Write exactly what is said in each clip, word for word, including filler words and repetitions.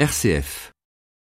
R C F.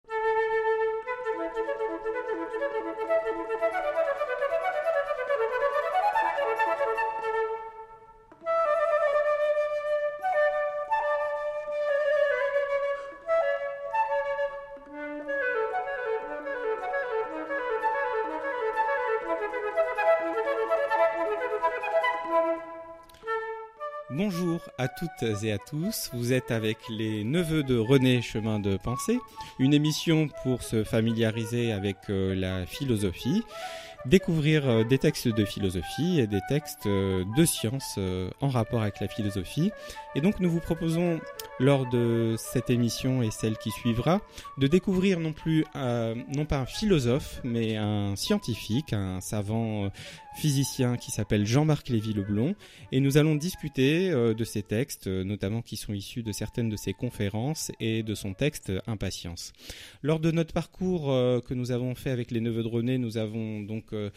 Bonjour à toutes et à tous, vous êtes avec les neveux de René Chemin de Pensée, une émission pour se familiariser avec euh, la philosophie, découvrir euh, des textes de philosophie et des textes euh, de sciences euh, en rapport avec la philosophie. Et donc nous vous proposons, lors de cette émission et celle qui suivra, de découvrir non plus euh, non pas un philosophe, mais un scientifique, un savant euh, physicien qui s'appelle Jean-Marc Lévy-Leblond, et nous allons discuter euh, de ses textes, euh, notamment qui sont issus de certaines de ses conférences et de son texte euh, Impatience. Lors de notre parcours euh, que nous avons fait avec les neveux de René, nous avons donc euh,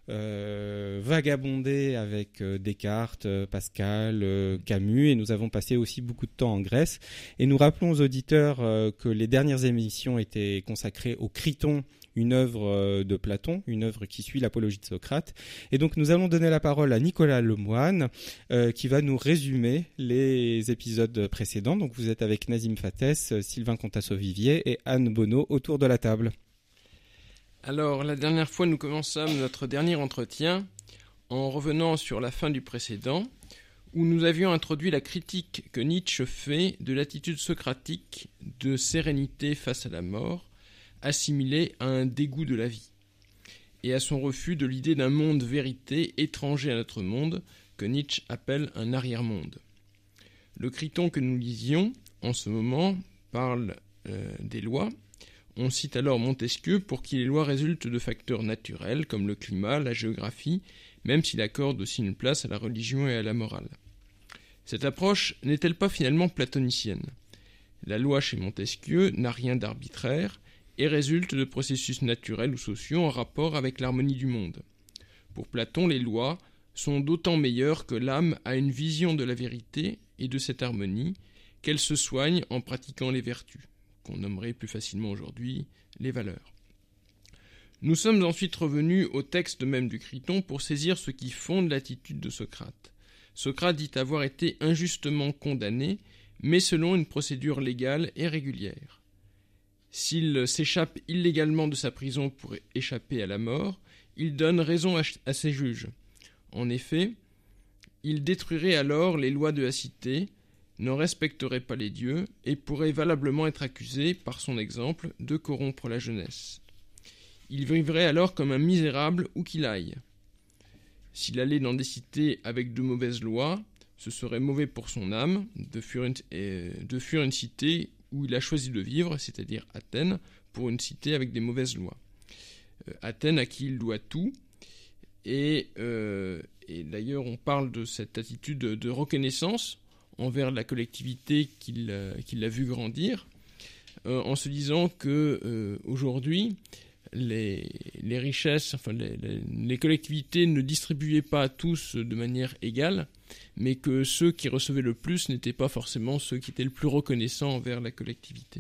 Euh, vagabondé avec euh, Descartes, euh, Pascal, euh, Camus, et nous avons passé aussi beaucoup de temps en Grèce. Et nous rappelons aux auditeurs euh, que les dernières émissions étaient consacrées au Criton, une œuvre euh, de Platon, une œuvre qui suit l'apologie de Socrate. Et donc nous allons donner la parole à Nicolas Lemoine, euh, qui va nous résumer les épisodes précédents. Donc vous êtes avec Nazim Fates, Sylvain Contasso-Vivier et Anne Bonneau autour de la table. Alors, la dernière fois, nous commençâmes notre dernier entretien en revenant sur la fin du précédent, où nous avions introduit la critique que Nietzsche fait de l'attitude socratique de sérénité face à la mort, assimilée à un dégoût de la vie, et à son refus de l'idée d'un monde-vérité étranger à notre monde, que Nietzsche appelle un arrière-monde. Le Criton que nous lisions, en ce moment, parle euh, des lois. On cite alors Montesquieu pour qui les lois résultent de facteurs naturels comme le climat, la géographie, même s'il accorde aussi une place à la religion et à la morale. Cette approche n'est-elle pas finalement platonicienne ? La loi chez Montesquieu n'a rien d'arbitraire et résulte de processus naturels ou sociaux en rapport avec l'harmonie du monde. Pour Platon, les lois sont d'autant meilleures que l'âme a une vision de la vérité et de cette harmonie, qu'elle se soigne en pratiquant les vertus, qu'on nommerait plus facilement aujourd'hui les valeurs. Nous sommes ensuite revenus au texte même du Criton pour saisir ce qui fonde l'attitude de Socrate. Socrate dit avoir été injustement condamné, mais selon une procédure légale et régulière. S'il s'échappe illégalement de sa prison pour échapper à la mort, il donne raison à ses juges. En effet, il détruirait alors les lois de la cité, ne respecterait pas les dieux et pourrait valablement être accusé, par son exemple, de corrompre la jeunesse. Il vivrait alors comme un misérable où qu'il aille. S'il allait dans des cités avec de mauvaises lois, ce serait mauvais pour son âme de fuir une, euh, de fuir une cité où il a choisi de vivre, c'est-à-dire Athènes, pour une cité avec des mauvaises lois. Euh, Athènes à qui il doit tout, et, euh, et d'ailleurs on parle de cette attitude de, de reconnaissance envers la collectivité qu'il, euh, qu'il a vu grandir, euh, en se disant que euh, aujourd'hui les, les richesses, enfin les, les, les collectivités ne distribuaient pas à tous de manière égale, mais que ceux qui recevaient le plus n'étaient pas forcément ceux qui étaient le plus reconnaissants envers la collectivité.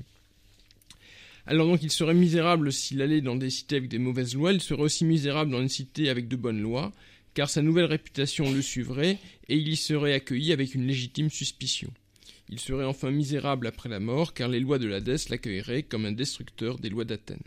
Alors donc il serait misérable s'il allait dans des cités avec des mauvaises lois, il serait aussi misérable dans une cité avec de bonnes lois, car sa nouvelle réputation le suivrait et il y serait accueilli avec une légitime suspicion. Il serait enfin misérable après la mort, car les lois de l'Hadès l'accueilleraient comme un destructeur des lois d'Athènes.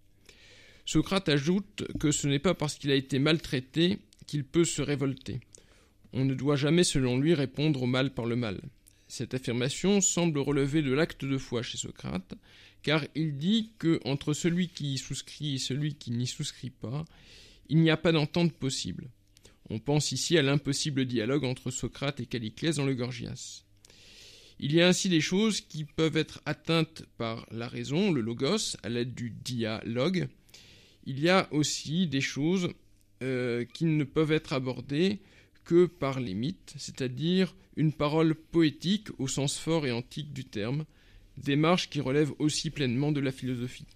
Socrate ajoute que ce n'est pas parce qu'il a été maltraité qu'il peut se révolter. On ne doit jamais, selon lui, répondre au mal par le mal. Cette affirmation semble relever de l'acte de foi chez Socrate, car il dit que entre celui qui y souscrit et celui qui n'y souscrit pas, il n'y a pas d'entente possible. On pense ici à l'impossible dialogue entre Socrate et Calliclès dans le Gorgias. Il y a ainsi des choses qui peuvent être atteintes par la raison, le logos, à l'aide du dialogue. Il y a aussi des choses euh, qui ne peuvent être abordées que par les mythes, c'est-à-dire une parole poétique au sens fort et antique du terme, démarche qui relève aussi pleinement de la philosophie.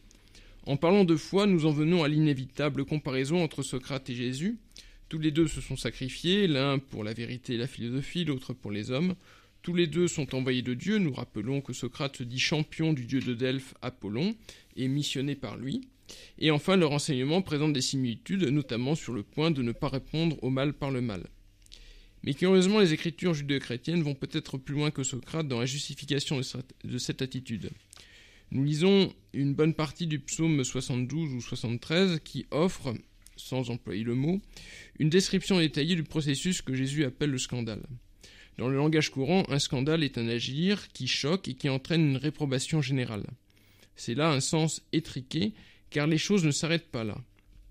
En parlant de foi, nous en venons à l'inévitable comparaison entre Socrate et Jésus. Tous les deux se sont sacrifiés, l'un pour la vérité et la philosophie, l'autre pour les hommes. Tous les deux sont envoyés de Dieu. Nous rappelons que Socrate se dit champion du dieu de Delphes, Apollon, et missionné par lui. Et enfin, leur enseignement présente des similitudes, notamment sur le point de ne pas répondre au mal par le mal. Mais curieusement, les écritures judéo-chrétiennes vont peut-être plus loin que Socrate dans la justification de cette attitude. Nous lisons une bonne partie du psaume soixante-douze ou soixante-treize qui offre, sans employer le mot, une description détaillée du processus que Jésus appelle le scandale. Dans le langage courant, un scandale est un agir qui choque et qui entraîne une réprobation générale. C'est là un sens étriqué, car les choses ne s'arrêtent pas là.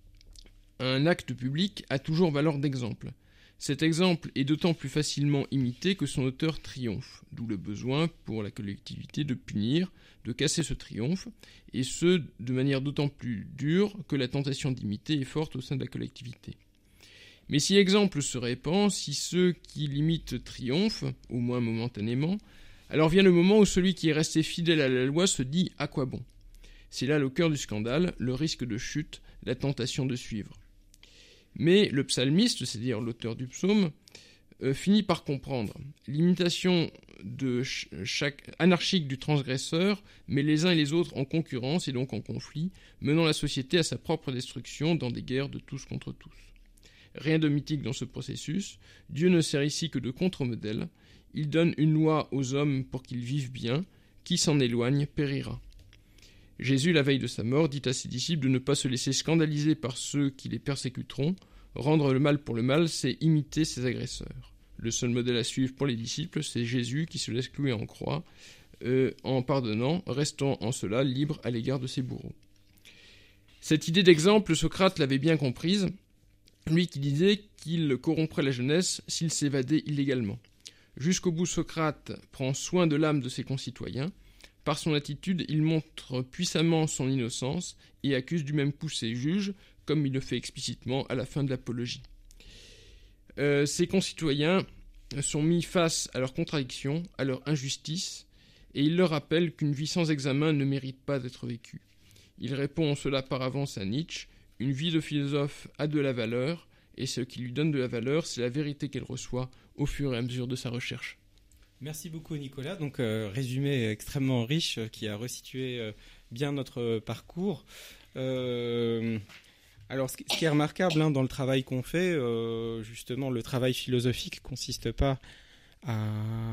Un acte public a toujours valeur d'exemple. Cet exemple est d'autant plus facilement imité que son auteur triomphe, d'où le besoin pour la collectivité de punir, de casser ce triomphe, et ce, de manière d'autant plus dure que la tentation d'imiter est forte au sein de la collectivité. Mais si l'exemple se répand, si ceux qui l'imitent triomphent, au moins momentanément, alors vient le moment où celui qui est resté fidèle à la loi se dit « à quoi bon ?» C'est là le cœur du scandale, le risque de chute, la tentation de suivre. Mais le psalmiste, c'est-à-dire l'auteur du psaume, euh, finit par comprendre. L'imitation de ch- chaque anarchique du transgresseur met les uns et les autres en concurrence et donc en conflit, menant la société à sa propre destruction dans des guerres de tous contre tous. Rien de mythique dans ce processus. Dieu ne sert ici que de contre-modèle. Il donne une loi aux hommes pour qu'ils vivent bien. Qui s'en éloigne périra. Jésus, la veille de sa mort, dit à ses disciples de ne pas se laisser scandaliser par ceux qui les persécuteront. Rendre le mal pour le mal, c'est imiter ses agresseurs. Le seul modèle à suivre pour les disciples, c'est Jésus qui se laisse clouer en croix, euh, en pardonnant, restant en cela libre à l'égard de ses bourreaux. Cette idée d'exemple, Socrate l'avait bien comprise, lui qui disait qu'il corromprait la jeunesse s'il s'évadait illégalement. Jusqu'au bout, Socrate prend soin de l'âme de ses concitoyens. Par son attitude, il montre puissamment son innocence et accuse du même coup ses juges, comme il le fait explicitement à la fin de l'Apologie. Euh, ses concitoyens sont mis face à leurs contradictions, à leur injustice, et il leur rappelle qu'une vie sans examen ne mérite pas d'être vécue. Il répond en cela par avance à Nietzsche, « Une vie de philosophe a de la valeur, et ce qui lui donne de la valeur, c'est la vérité qu'elle reçoit au fur et à mesure de sa recherche. » Merci beaucoup Nicolas, donc euh, résumé extrêmement riche euh, qui a resitué euh, bien notre euh, parcours. Euh, alors ce, ce qui est remarquable hein, dans le travail qu'on fait, euh, justement le travail philosophique ne consiste pas à,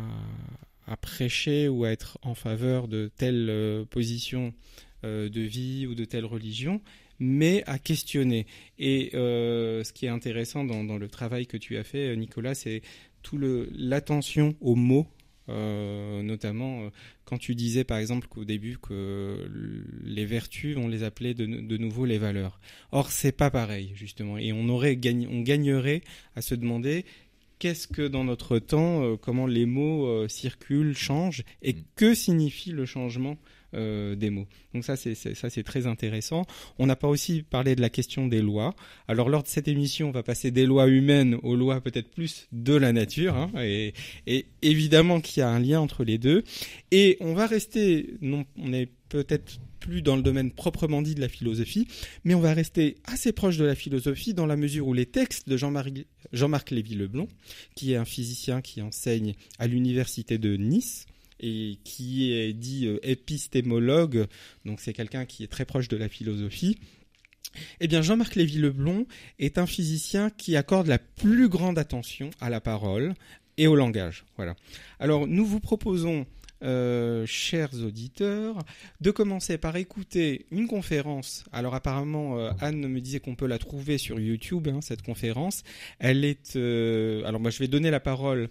à prêcher ou à être en faveur de telle euh, position euh, de vie ou de telle religion, mais à questionner. Et euh, ce qui est intéressant dans, dans le travail que tu as fait Nicolas, c'est tout le, l'attention aux mots, euh, notamment euh, quand tu disais par exemple qu'au début que les vertus, on les appelait de, de nouveau les valeurs. Or, c'est pas pareil justement, et on aurait gagné, on gagnerait à se demander qu'est-ce que dans notre temps, euh, comment les mots euh, circulent, changent, et que signifie le changement Euh, des mots. Donc ça c'est, c'est, ça c'est très intéressant. On n'a pas aussi parlé de la question des lois. Alors lors de cette émission, on va passer des lois humaines aux lois peut-être plus de la nature, hein, et, et évidemment qu'il y a un lien entre les deux. Et on va rester, non, on est peut-être plus dans le domaine proprement dit de la philosophie, mais on va rester assez proche de la philosophie dans la mesure où les textes de Jean-Marc, Jean-Marc Lévy-Leblond, qui est un physicien qui enseigne à l'université de Nice, et qui est dit euh, épistémologue, donc c'est quelqu'un qui est très proche de la philosophie. Eh bien, Jean-Marc Lévy-Leblond est un physicien qui accorde la plus grande attention à la parole et au langage. Voilà. Alors, nous vous proposons, euh, chers auditeurs, de commencer par écouter une conférence. Alors, apparemment, euh, Anne me disait qu'on peut la trouver sur YouTube, hein, cette conférence. Elle est... Euh... Alors, moi, je vais donner la parole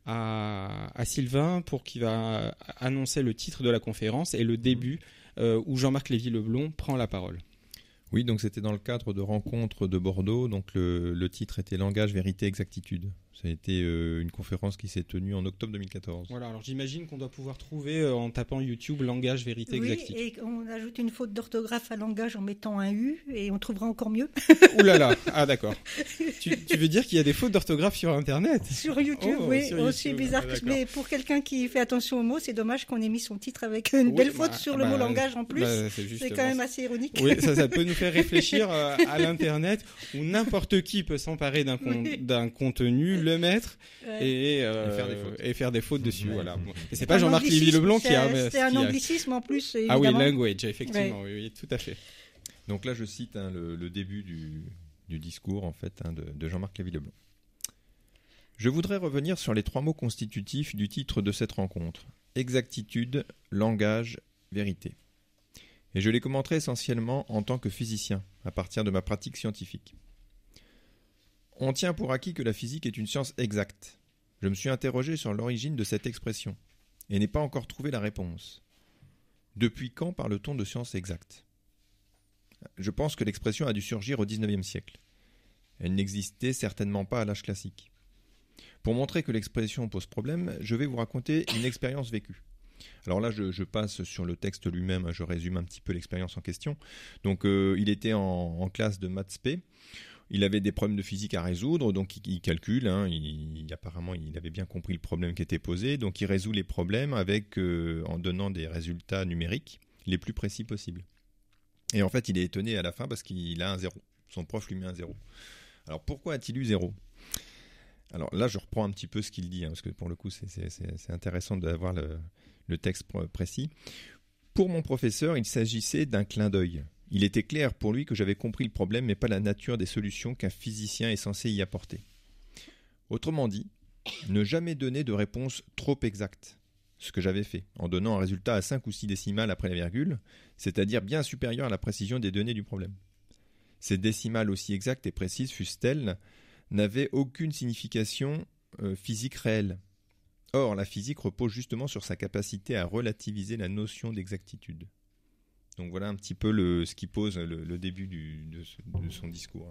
À, à Sylvain pour qu'il va annoncer le titre de la conférence et le début euh, où Jean-Marc Lévy-Leblond prend la parole. Oui, donc c'était dans le cadre de rencontres de Bordeaux. Donc le, le titre était Langage, vérité, exactitude. Ça a été euh, une conférence qui s'est tenue en octobre deux mille quatorze. Voilà, alors j'imagine qu'on doit pouvoir trouver euh, en tapant YouTube langage, vérité, oui, exactitude. Et on ajoute une faute d'orthographe à langage en mettant un U et on trouvera encore mieux. Ouh là là, ah d'accord. tu, tu veux dire qu'il y a des fautes d'orthographe sur Internet ? Sur YouTube, oh, oui, sur aussi YouTube, bizarre. ah, mais pour quelqu'un qui fait attention aux mots, c'est dommage qu'on ait mis son titre avec une oui, belle bah, faute sur bah, le mot langage en plus. Bah, c'est, c'est quand même assez ironique. Oui, ça, ça peut nous faire réfléchir euh, à l'Internet où n'importe qui peut s'emparer d'un, con- oui. d'un contenu, le mètre Ouais. et, euh, Et faire des fautes. et faire des fautes dessus. Ouais. Voilà. Et c'est pas Un Jean-Marc anglicisme, Lévy-Leblanc qui a... c'est- C'est un qui a- anglicisme en plus, Ah oui, évidemment. language, effectivement, oui, oui, tout à fait. Donc là, je cite hein, le, le début du, du discours en fait hein, de, de Jean-Marc Lévy-Leblanc. Je voudrais revenir sur les trois mots constitutifs du titre de cette rencontre. Exactitude, langage, vérité. Et je les commenterai essentiellement en tant que physicien, à partir de ma pratique scientifique. On tient pour acquis que la physique est une science exacte. Je me suis interrogé sur l'origine de cette expression, et n'ai pas encore trouvé la réponse. Depuis quand parle-t-on de science exacte ? Je pense que l'expression a dû surgir au dix-neuvième siècle. Elle n'existait certainement pas à l'âge classique. Pour montrer que l'expression pose problème, je vais vous raconter une expérience vécue. Alors là, je, je passe sur le texte lui-même, je résume un petit peu l'expérience en question. Donc, euh, il était en, en classe de maths spé. Il avait des problèmes de physique à résoudre, donc il, il calcule. Hein, il, il, apparemment, il avait bien compris le problème qui était posé. Donc, il résout les problèmes avec, euh, en donnant des résultats numériques les plus précis possibles. Et en fait, il est étonné à la fin parce qu'il a un zéro. Son prof lui met un zéro. Alors, pourquoi a-t-il eu zéro ? Alors là, je reprends un petit peu ce qu'il dit, hein, parce que pour le coup, c'est, c'est, c'est, c'est intéressant d'avoir le, le texte précis. Pour mon professeur, il s'agissait d'un clin d'œil. Il était clair pour lui que j'avais compris le problème, mais pas la nature des solutions qu'un physicien est censé y apporter. Autrement dit, ne jamais donner de réponse trop exacte. Ce que j'avais fait, en donnant un résultat à cinq ou six décimales après la virgule, c'est-à-dire bien supérieur à la précision des données du problème. Ces décimales aussi exactes et précises fussent-elles, n'avaient aucune signification euh, physique réelle. Or, la physique repose justement sur sa capacité à relativiser la notion d'exactitude. Donc voilà un petit peu le, ce qui pose le, le début du, de, ce, de son discours.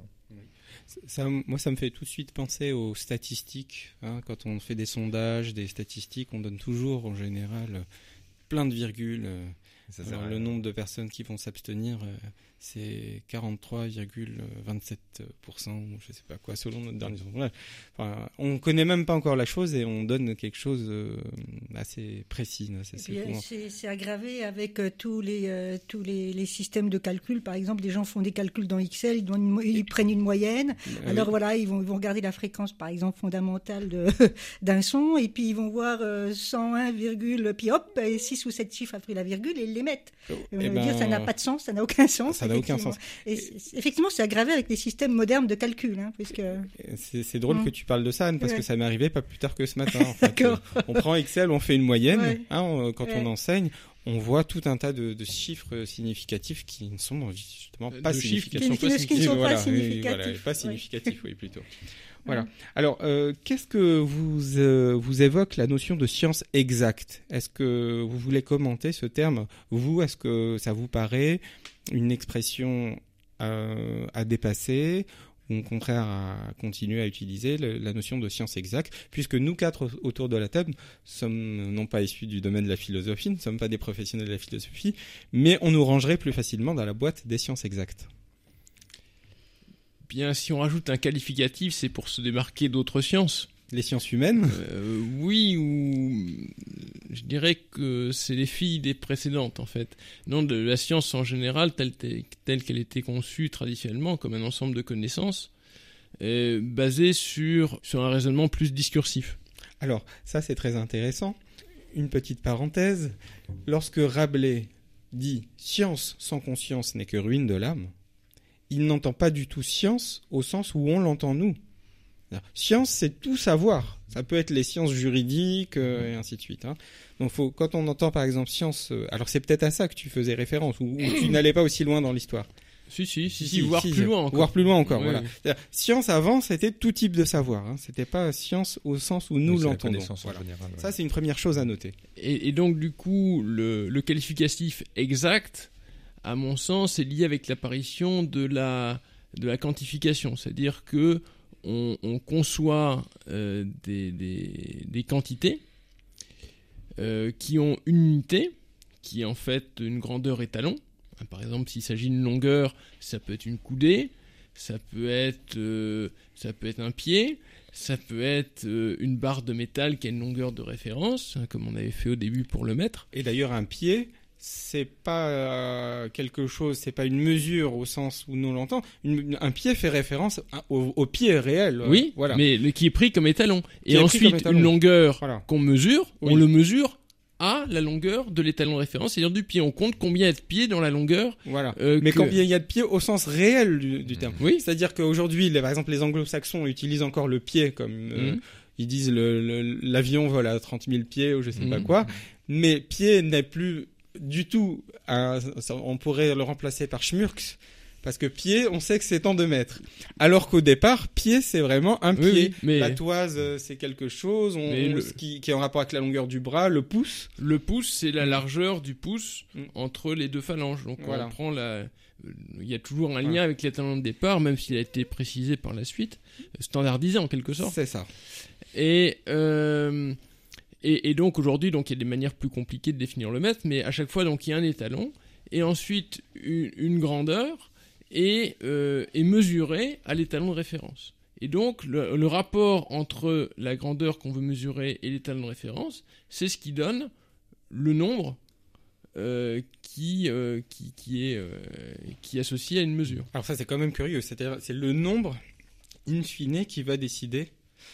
Ça, moi, ça me fait tout de suite penser aux statistiques. Hein, quand on fait des sondages, des statistiques, on donne toujours en général plein de virgules. Ça Alors, le nombre de personnes qui vont s'abstenir, euh, c'est quarante-trois virgule vingt-sept pour cent, je sais pas quoi, selon notre dernier sondage. Enfin, on connaît même pas encore la chose et on donne quelque chose euh, assez précis. Assez, puis, c'est, c'est, c'est aggravé avec euh, tous, les, euh, tous les, les systèmes de calcul. Par exemple, des gens font des calculs dans Excel, ils, donnent une, ils prennent une moyenne. Euh, Alors oui. voilà, ils vont, ils vont regarder la fréquence, par exemple, fondamentale de, d'un son, et puis ils vont voir euh, cent un, puis hop, et six ou sept chiffres après la virgule, et ils les mettent. Oh, On eh veut ben, dire ça n'a pas de sens, ça n'a aucun sens. Ça n'a aucun sens. Et c'est, effectivement, c'est aggravé avec les systèmes modernes de calcul. Hein, puisque... c'est, c'est drôle mmh. que tu parles de ça, Anne, parce ouais. que ça m'est arrivé pas plus tard que ce matin. En fait. D'accord. Euh, on prend Excel, on fait une moyenne. Ouais. Hein, on, quand ouais. on enseigne, on voit tout un tas de, de chiffres significatifs qui ne sont justement pas de significatifs. chiffres qui ne sont, qui ne sont voilà, pas significatifs. Oui, voilà, pas ouais. significatifs, oui, plutôt. Voilà. Alors, euh, qu'est-ce que vous, euh, vous évoque la notion de science exacte ? Est-ce que vous voulez commenter ce terme ? Vous, est-ce que ça vous paraît une expression euh, à dépasser ou au contraire à continuer à utiliser le, la notion de science exacte, puisque nous quatre autour de la table sommes non pas issus du domaine de la philosophie, ne sommes pas des professionnels de la philosophie, mais on nous rangerait plus facilement dans la boîte des sciences exactes. Bien, si on rajoute un qualificatif, c'est pour se démarquer d'autres sciences. Les sciences humaines ? euh, Oui, ou je dirais que c'est les filles des précédentes, en fait. Non, de la science en général, telle, telle qu'elle était conçue traditionnellement, comme un ensemble de connaissances, euh, basée sur, sur un raisonnement plus discursif. Alors, ça c'est très intéressant. Une petite parenthèse. Lorsque Rabelais dit « science sans conscience n'est que ruine de l'âme », il n'entend pas du tout science au sens où on l'entend nous. Science, c'est tout savoir. Ça peut être les sciences juridiques euh, et ainsi de suite. Hein. Donc, faut, quand on entend par exemple science, euh, alors c'est peut-être à ça que tu faisais référence, ou, ou tu n'allais pas aussi loin dans l'histoire. Si, si, si, si, si voire si, plus loin encore. Voire plus loin encore, Oui, voilà. oui. Science avant, c'était tout type de savoir. Hein. C'était pas science au sens où nous oui, l'entendons. Voilà. Général, ouais. Ça, c'est une première chose à noter. Et, et donc, du coup, le, le qualificatif exact, à mon sens, est lié avec l'apparition de la, de la quantification. C'est-à-dire que on, on conçoit euh, des, des, des quantités euh, qui ont une unité, qui est en fait une grandeur étalon. Par exemple, s'il s'agit d'une longueur, ça peut être une coudée, ça peut être, euh, ça peut être un pied, ça peut être euh, une barre de métal qui a une longueur de référence, hein, comme on avait fait au début pour le mètre. Et d'ailleurs, un pied, c'est pas euh, quelque chose, c'est pas une mesure au sens où nous on l'entend. Une, un pied fait référence à, au, au pied réel. Euh, oui, voilà. mais le, qui est pris comme étalon. Qui Et ensuite, étalon. Une longueur voilà. qu'on mesure, oui. on le mesure à la longueur de l'étalon de référence, c'est-à-dire du pied. On compte combien il y a de pieds dans la longueur. Voilà. Euh, mais que... combien il y a de pieds au sens réel du, du terme. Oui. C'est-à-dire qu'aujourd'hui, les, par exemple, les anglo-saxons utilisent encore le pied comme... Euh, mmh. Ils disent le, le, l'avion vole à trente mille pieds ou je sais mmh. pas quoi. Mais pied n'est plus du tout... Un, on pourrait le remplacer par schmurks. Parce que pied, on sait que c'est tant de mètres. Alors qu'au départ, pied, c'est vraiment un pied. Oui, oui, mais... La toise, c'est quelque chose on, le... ce qui, qui est en rapport avec la longueur du bras. Le pouce. Le pouce, c'est la largeur du pouce mm. entre les deux phalanges. Donc voilà. On prend la... Il y a toujours un lien voilà. avec l'étalon de départ, même s'il a été précisé par la suite, standardisé en quelque sorte. C'est ça. Et... Euh... Et, et donc aujourd'hui, donc il y a des manières plus compliquées de définir le mètre, mais à chaque fois, donc il y a un étalon, et ensuite une, une grandeur, et euh, est mesurée à l'étalon de référence. Et donc le, le rapport entre la grandeur qu'on veut mesurer et l'étalon de référence, c'est ce qui donne le nombre euh, qui, euh, qui, qui, est, euh, qui est associé à une mesure. Alors ça c'est quand même curieux, c'est-à-dire c'est le nombre in fine qui va décider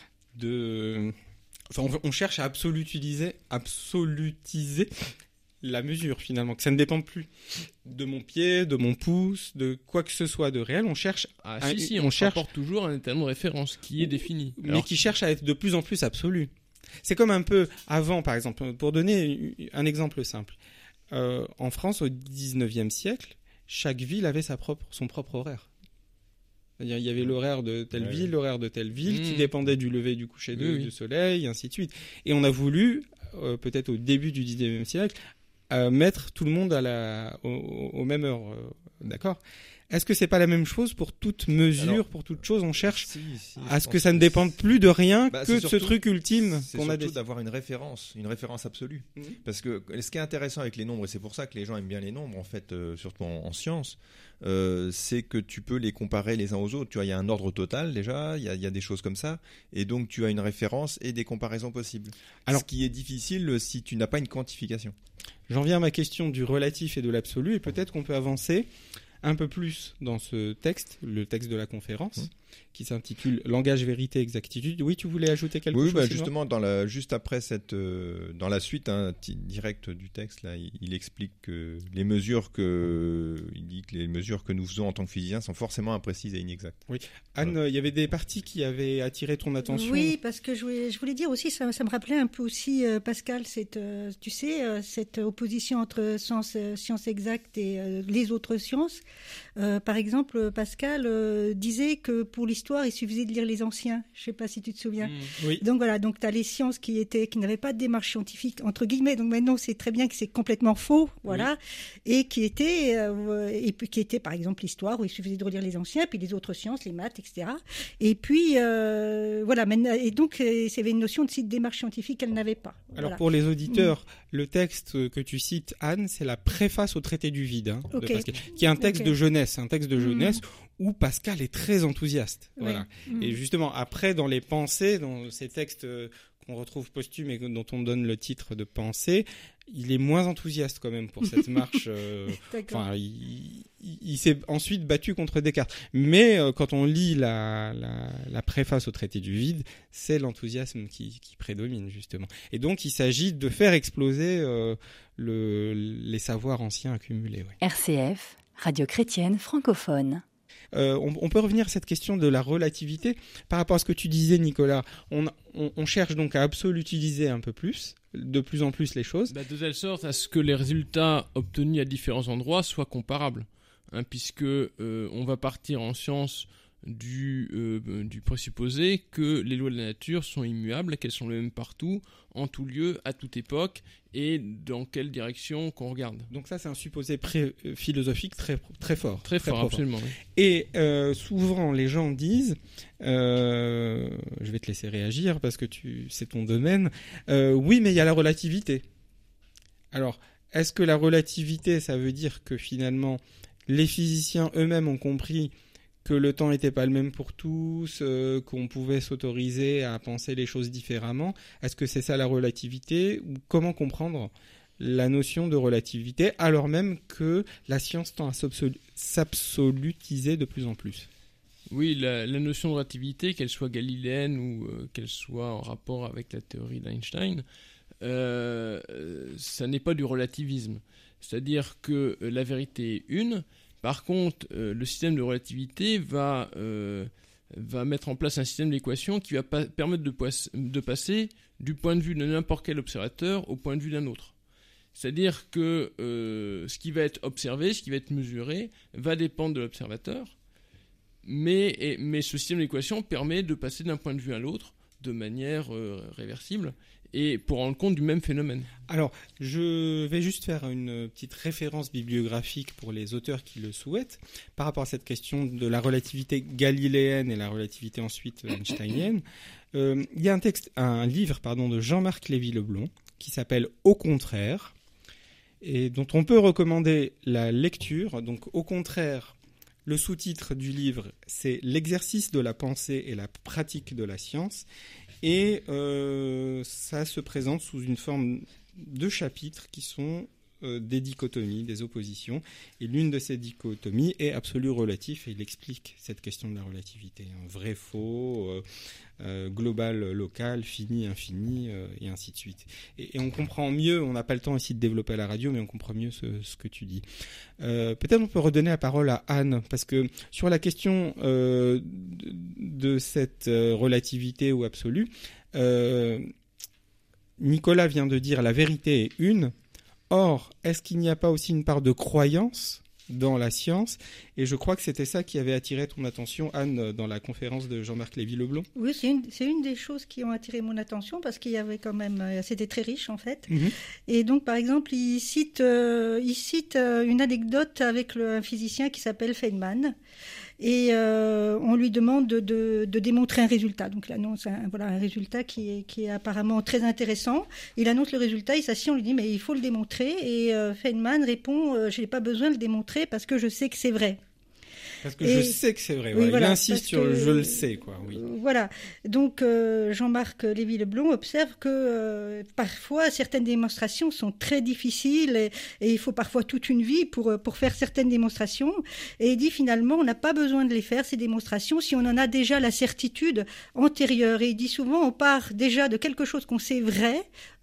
de... Enfin, on, on cherche à absolutiser, absolutiser la mesure finalement, que ça ne dépend plus de mon pied, de mon pouce, de quoi que ce soit de réel. On cherche, ah, à, si, si, on, on cherche toujours un étalon de référence qui est défini, mais alors... qui cherche à être de plus en plus absolu. C'est comme un peu avant, par exemple, pour donner un exemple simple. Euh, en France, au dix-neuvième siècle, chaque ville avait sa propre, son propre horaire. C'est-à-dire, il y avait l'horaire de telle ouais. ville, l'horaire de telle ville, mmh. qui dépendait du lever du coucher de, oui, oui. du soleil, et ainsi de suite. Et on a voulu, euh, peut-être au début du dix-neuvième siècle, euh, mettre tout le monde à la, au, au même heure. Euh, d'accord ? Est-ce que c'est pas la même chose pour toute mesure, alors, pour toute chose ? On cherche si, si, à ce que ça ne dépende plus de rien bah, que de surtout, ce truc ultime c'est qu'on a surtout d'avoir une référence, une référence absolue. Mmh. Parce que ce qui est intéressant avec les nombres, et c'est pour ça que les gens aiment bien les nombres, en fait, euh, surtout en, en sciences, euh, c'est que tu peux les comparer les uns aux autres. Tu vois, il y a un ordre total déjà, il y a, il y a des choses comme ça, et donc tu as une référence et des comparaisons possibles. Alors, ce qui est difficile si tu n'as pas une quantification. J'en viens à ma question du relatif et de l'absolu, et peut-être qu'on peut avancer un peu plus dans ce texte, le texte de la conférence, mmh. qui s'intitule Langage, vérité, exactitude. Oui, tu voulais ajouter quelque oui, chose ? Oui, bah, justement, dans la, juste après cette, euh, dans la suite hein, t- directe du texte, là, il, il explique que les mesures que, il dit que les mesures que nous faisons en tant que physiciens sont forcément imprécises et inexactes. Oui, Anne, il voilà. euh, y avait des parties qui avaient attiré ton attention. Oui, parce que je voulais, je voulais dire aussi, ça, ça me rappelait un peu aussi euh, Pascal, cette, euh, tu sais, euh, cette opposition entre sciences, euh, sciences exactes et euh, les autres sciences. Euh, par exemple, Pascal euh, disait que pour l'histoire, il suffisait de lire les anciens. Je ne sais pas si tu te souviens. Mmh, oui. Donc voilà, donc tu as les sciences qui étaient, qui n'avaient pas de démarche scientifique entre guillemets. Donc maintenant, c'est très bien que c'est complètement faux, voilà, oui. et qui étaient, euh, et puis qui étaient par exemple l'histoire où il suffisait de relire les anciens, puis les autres sciences, les maths, et cetera. Et puis euh, voilà, et donc il y avait une notion de démarche scientifique qu'elle n'avait pas. Alors voilà. pour les auditeurs, mmh. le texte que tu cites, Anne, c'est la préface au traité du vide, hein, okay. de Pascal, qui est un texte okay. de jeunesse, un texte de jeunesse. Mmh. où Pascal est très enthousiaste. Oui. Voilà. Mmh. Et justement, après, dans les pensées, dans ces textes euh, qu'on retrouve posthumes et dont on donne le titre de pensée, il est moins enthousiaste quand même pour cette marche. Euh, enfin, il, il, il s'est ensuite battu contre Descartes. Mais euh, quand on lit la, la, la préface au traité du vide, c'est l'enthousiasme qui, qui prédomine, justement. Et donc, il s'agit de faire exploser euh, le, les savoirs anciens accumulés. Ouais. R C F, Radio Chrétienne Francophone. Euh, on, on peut revenir à cette question de la relativité par rapport à ce que tu disais, Nicolas. On, on, on cherche donc à absolutiser un peu plus, de plus en plus les choses. Bah, de telle sorte à ce que les résultats obtenus à différents endroits soient comparables, hein, puisque euh, on va partir en sciences du, euh, du présupposé que les lois de la nature sont immuables, qu'elles sont les mêmes partout, en tout lieu, à toute époque, et dans quelle direction qu'on regarde. Donc ça, c'est un supposé pré- philosophique très, très fort. Très, très fort, profond. Absolument. Oui. Et euh, souvent, les gens disent, euh, je vais te laisser réagir parce que tu, c'est ton domaine, euh, oui, mais il y a la relativité. Alors, est-ce que la relativité, ça veut dire que finalement, les physiciens eux-mêmes ont compris que le temps n'était pas le même pour tous, euh, qu'on pouvait s'autoriser à penser les choses différemment? Est-ce que c'est ça la relativité? Ou comment comprendre la notion de relativité, alors même que la science tend à s'absolu- s'absolutiser de plus en plus. Oui, la, la notion de relativité, qu'elle soit galiléenne ou euh, qu'elle soit en rapport avec la théorie d'Einstein, euh, ça n'est pas du relativisme. C'est-à-dire que euh, la vérité est une. Par contre, euh, le système de relativité va, euh, va mettre en place un système d'équations qui va pa- permettre de, poisse- de passer du point de vue de n'importe quel observateur au point de vue d'un autre. C'est-à-dire que euh, ce qui va être observé, ce qui va être mesuré, va dépendre de l'observateur. Mais, et, mais ce système d'équations permet de passer d'un point de vue à l'autre de manière euh, réversible et pour rendre compte du même phénomène. Alors, je vais juste faire une petite référence bibliographique pour les auteurs qui le souhaitent par rapport à cette question de la relativité galiléenne et la relativité ensuite einsteinienne. Euh, il y a un texte, un livre pardon, de Jean-Marc Lévy-Leblond qui s'appelle « Au contraire » et dont on peut recommander la lecture. Donc, au contraire, le sous-titre du livre, c'est « L'exercice de la pensée et la pratique de la science ». Et euh, ça se présente sous une forme de chapitres qui sont euh, des dichotomies, des oppositions. Et l'une de ces dichotomies est absolu relatif, et il explique cette question de la relativité. Un vrai, faux, euh, euh, global, local, fini, infini, euh, et ainsi de suite. Et, et on comprend mieux, on n'a pas le temps ici de développer à la radio, mais on comprend mieux ce, ce que tu dis. Euh, peut-être on peut redonner la parole à Anne, parce que sur la question euh, de, de cette euh, relativité ou absolue, euh, Nicolas vient de dire la vérité est une. Or, est-ce qu'il n'y a pas aussi une part de croyance dans la science? Et je crois que c'était ça qui avait attiré ton attention, Anne, dans la conférence de Jean-Marc Lévy-Leblond. Oui, c'est une, c'est une des choses qui ont attiré mon attention parce qu'il y avait quand même, c'était très riche en fait. Mm-hmm. Et donc, par exemple, il cite, euh, il cite euh, une anecdote avec le, un physicien qui s'appelle Feynman. Et euh, on lui demande de, de, de démontrer un résultat. Donc il annonce un, voilà, un résultat qui est, qui est apparemment très intéressant. Il annonce le résultat, il s'assied, on lui dit mais il faut le démontrer. Et euh, Feynman répond euh, je n'ai pas besoin de le démontrer parce que je sais que c'est vrai. Parce que et, je sais que c'est vrai. Oui, ouais. voilà, il insiste sur que, je le sais. Quoi, oui. Euh, voilà. Donc euh, Jean-Marc Lévy-Leblond observe que euh, parfois certaines démonstrations sont très difficiles et, et il faut parfois toute une vie pour, pour faire certaines démonstrations. Et il dit finalement on n'a pas besoin de les faire, ces démonstrations, si on en a déjà la certitude antérieure. Et il dit souvent on part déjà de quelque chose qu'on sait vrai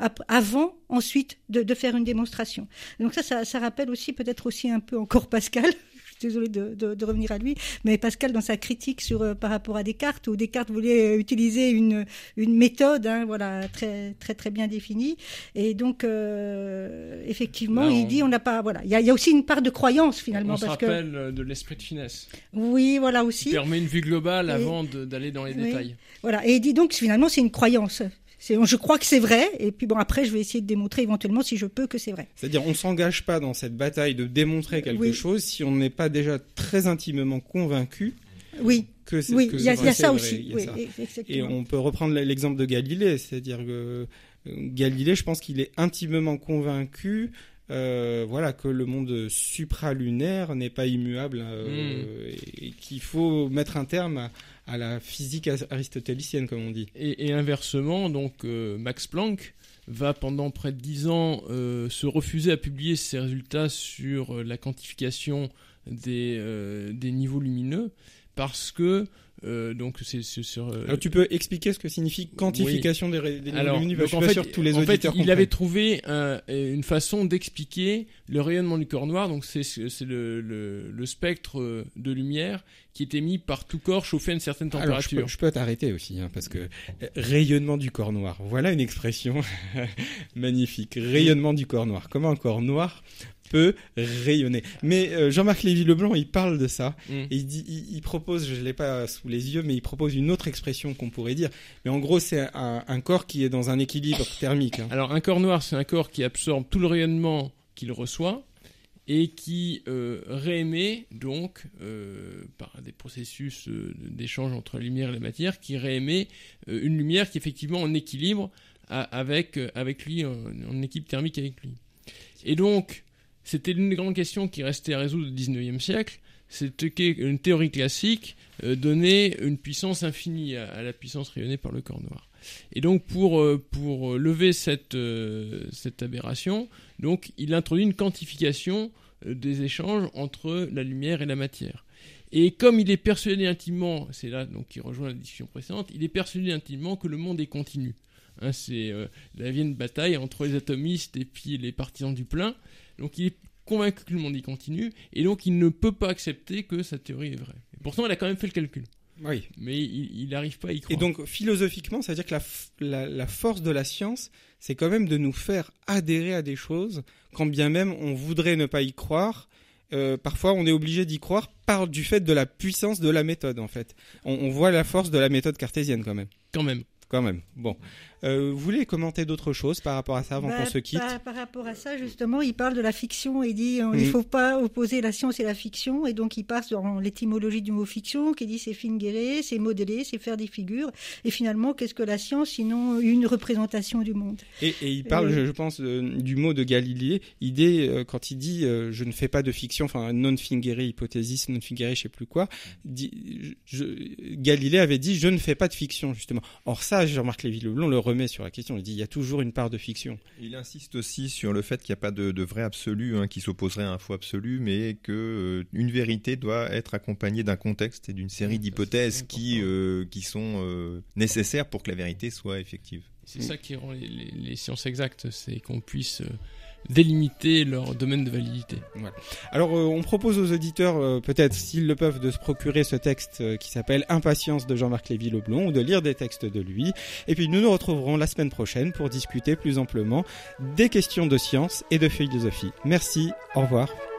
avant ensuite de, de faire une démonstration. Donc ça, ça, ça rappelle aussi peut-être aussi un peu encore Pascal. Désolée de, de, de revenir à lui, mais Pascal dans sa critique sur euh, par rapport à Descartes, où Descartes voulait euh, utiliser une une méthode, hein, voilà, très très très bien définie, et donc euh, effectivement, Là, on... il dit on n'a pas, voilà, il y a, y a aussi une part de croyance finalement, on parce se rappelle que de l'esprit de finesse. Oui, voilà aussi. Qui permet une vue globale et... avant de, d'aller dans les oui. détails. Voilà, et il dit donc finalement c'est une croyance. C'est, je crois que c'est vrai, et puis bon, après, je vais essayer de démontrer éventuellement, si je peux, que c'est vrai. C'est-à-dire, on ne s'engage pas dans cette bataille de démontrer quelque oui. chose si on n'est pas déjà très intimement convaincu oui. que c'est, oui, que il y a, c'est y a ça vrai, aussi. y a oui, ça. Exactement. Et on peut reprendre l'exemple de Galilée, c'est-à-dire que Galilée, je pense qu'il est intimement convaincu Euh, voilà, que le monde supralunaire n'est pas immuable euh, mmh. et, et qu'il faut mettre un terme à, à la physique aristotélicienne, comme on dit. Et, et inversement, donc euh, Max Planck va pendant près de dix ans euh, se refuser à publier ses résultats sur la quantification des, euh, des niveaux lumineux parce que Euh, donc c'est, c'est sur. Euh... Alors tu peux expliquer ce que signifie quantification oui. des, des niveaux lumineux? Je suis pas fait, sûr que tous les en auditeurs fait, il avait trouvé un, une façon d'expliquer le rayonnement du corps noir. Donc c'est, c'est le, le, le spectre de lumière qui est émis par tout corps chauffé à une certaine température. Alors je peux, je peux t'arrêter aussi, hein, parce que rayonnement du corps noir. Voilà une expression magnifique. Rayonnement du corps noir. Comment un corps noir peut rayonner. Mais euh, Jean-Marc Lévy-Leblond, il parle de ça, mm. et il, dit, il, il propose, je ne l'ai pas sous les yeux, mais il propose une autre expression qu'on pourrait dire. Mais en gros, c'est un, un corps qui est dans un équilibre thermique. Hein. Alors, un corps noir, c'est un corps qui absorbe tout le rayonnement qu'il reçoit et qui euh, réémet, donc, euh, par des processus euh, d'échange entre la lumière et la matière, qui réémet euh, une lumière qui est effectivement en équilibre à, avec, euh, avec lui, en, en équilibre thermique avec lui. Et donc, c'était l'une des grandes questions qui restait à résoudre au dix-neuvième siècle, c'était qu'une théorie classique euh, donnait une puissance infinie à, à la puissance rayonnée par le corps noir. Et donc pour, euh, pour lever cette, euh, cette aberration, donc, il introduit une quantification euh, des échanges entre la lumière et la matière. Et comme il est persuadé intimement, c'est là donc qui rejoint la discussion précédente, il est persuadé intimement que le monde est continu. Hein, c'est euh, la vieille bataille entre les atomistes et puis les partisans du plein. Donc il est convaincu que le monde est continu, et donc il ne peut pas accepter que sa théorie est vraie. Et pourtant, il a quand même fait le calcul. Oui. Mais il n'arrive pas à y croire. Et donc, philosophiquement, ça veut dire que la, la, la force de la science, c'est quand même de nous faire adhérer à des choses, quand bien même on voudrait ne pas y croire. Euh, parfois, on est obligé d'y croire par du fait de la puissance de la méthode, en fait. On, on voit la force de la méthode cartésienne, quand même. Quand même. Quand même. Bon. Euh, vous voulez commenter d'autres choses par rapport à ça avant bah, qu'on se quitte? par, par rapport à ça, justement, il parle de la fiction. Il dit euh, mmh. il ne faut pas opposer la science et la fiction. Et donc, il passe dans l'étymologie du mot fiction, qui dit c'est fingere, c'est modeler, c'est faire des figures. Et finalement, qu'est-ce que la science, sinon une représentation du monde? Et, et il parle, et... je, je pense, euh, du mot de Galilée. Idée, euh, quand il dit euh, je ne fais pas de fiction, enfin non fingere, hypothésis, non fingere, je sais plus quoi. Dit, je, Galilée avait dit je ne fais pas de fiction, justement. Or ça, Jean-Marc Lévy-Leblond le remet sur la question. Il dit il y a toujours une part de fiction. Il insiste aussi sur le fait qu'il n'y a pas de, de vrai absolu hein, qui s'opposerait à un faux absolu, mais que euh, une vérité doit être accompagnée d'un contexte et d'une série d'hypothèses qui euh, qui sont euh, nécessaires pour que la vérité soit effective. C'est ça qui rend les, les, les sciences exactes, c'est qu'on puisse euh, délimiter leur domaine de validité. Voilà. Alors euh, on propose aux auditeurs, euh, peut-être s'ils le peuvent, de se procurer ce texte euh, qui s'appelle Impatience de Jean-Marc Lévy-Leblond, ou de lire des textes de lui. Et puis nous nous retrouverons la semaine prochaine pour discuter plus amplement des questions de science et de philosophie. Merci, au revoir.